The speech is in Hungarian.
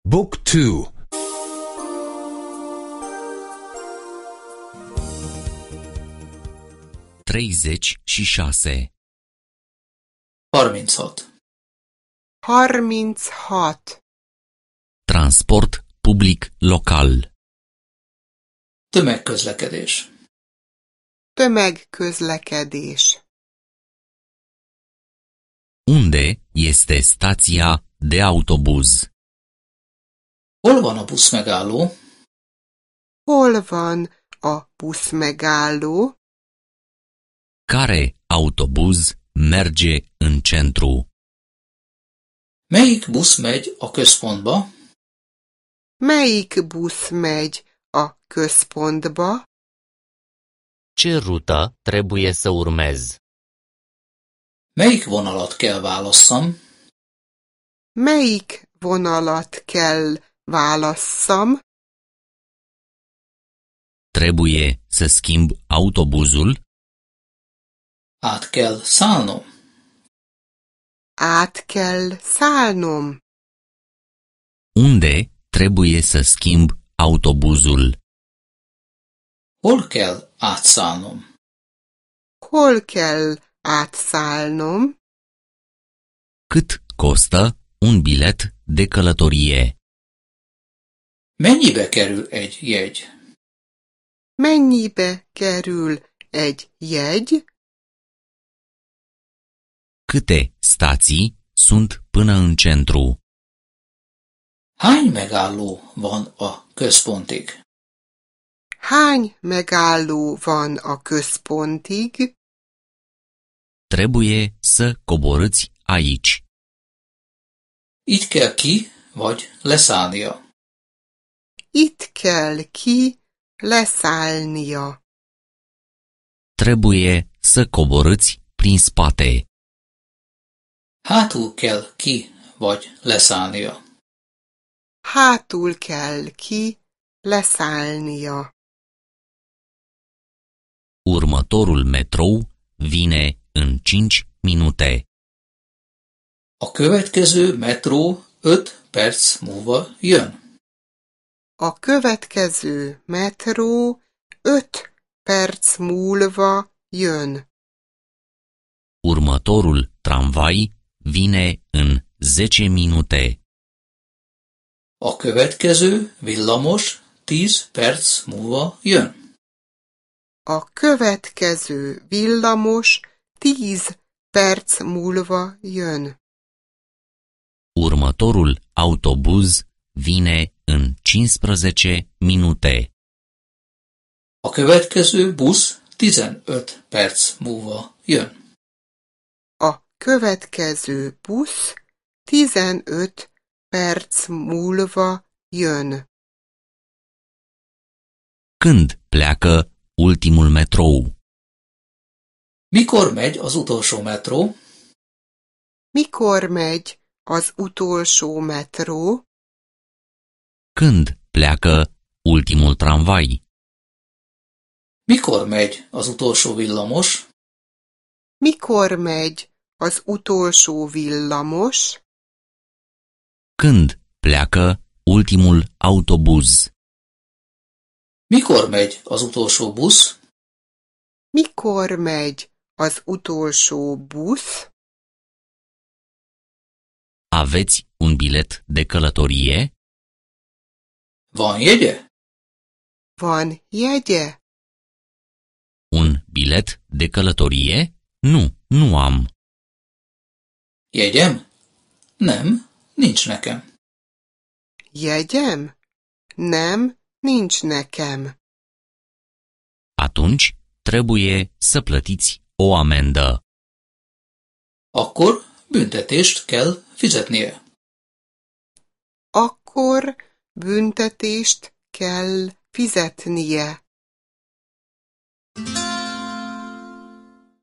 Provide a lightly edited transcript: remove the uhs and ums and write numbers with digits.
Book 2. 36. 36. 36. Transport public local. Tömegközlekedés. Tömegközlekedés. Unde este stația de autobuz? Hol van a buszmegálló? Hol van a buszmegálló? Care autobuz merge în centru? Melyik busz megy a központba? Melyik busz megy a központba? Ce rută trebuie să urmez? Melyik vonalat kell válasszam? Melyik vonalat kell válasszam? Trebuie să schimb autobuzul? Át kell szállnom? Át kell szállnom. Unde trebuie să schimb autobuzul? Hol kell átszállnom? Hol kell átszállnom? Cât costă un bilet de călătorie? Mennyibe kerül egy jegy? Mennyibe kerül egy jegy? Câte stații sunt până în centru? Hány megálló van a központig? Hány megálló van a központig? Trebuie să coborâți aici. Itt kell ki, vagy leszállnia? Itt kell ki leszállnia. Trebuie să coborâți prin spate. Hátul kell ki, vagy leszállnia? Hátul kell ki leszállnia. Următorul metrou vine în 5 minute. A következő metró 5 perc múlva jön. A következő metró 5 perc múlva jön. Următorul tramvai vine în 10 minute. A következő villamos 10 perc múlva jön. A következő villamos 10 perc múlva jön. Următorul autobuz vine în 15 minute. A következő busz 15 perc múlva jön. A következő busz 15 perc múlva jön. Când pleacă ultimul metrou? Mikor megy az utolsó metró? Mikor megy az utolsó metró? Când pleacă ultimul tramvai? Mikor megy az utolsó villamos? Mikor megy az utolsó villamos? Când pleacă ultimul autobuz? Mikor megy az utolsó busz? Mikor megy az utolsó busz? Aveți un bilet de călătorie? Van jegye? Van jegye? Un bilet de călătorie? Nu am. Jegyem? Nem, nincs nekem. Jegyem? Nem, nincs nekem. Atunci trebuie să plătiți o amendă. Akkor büntetést kell fizetnie. Akkor büntetést kell fizetnie.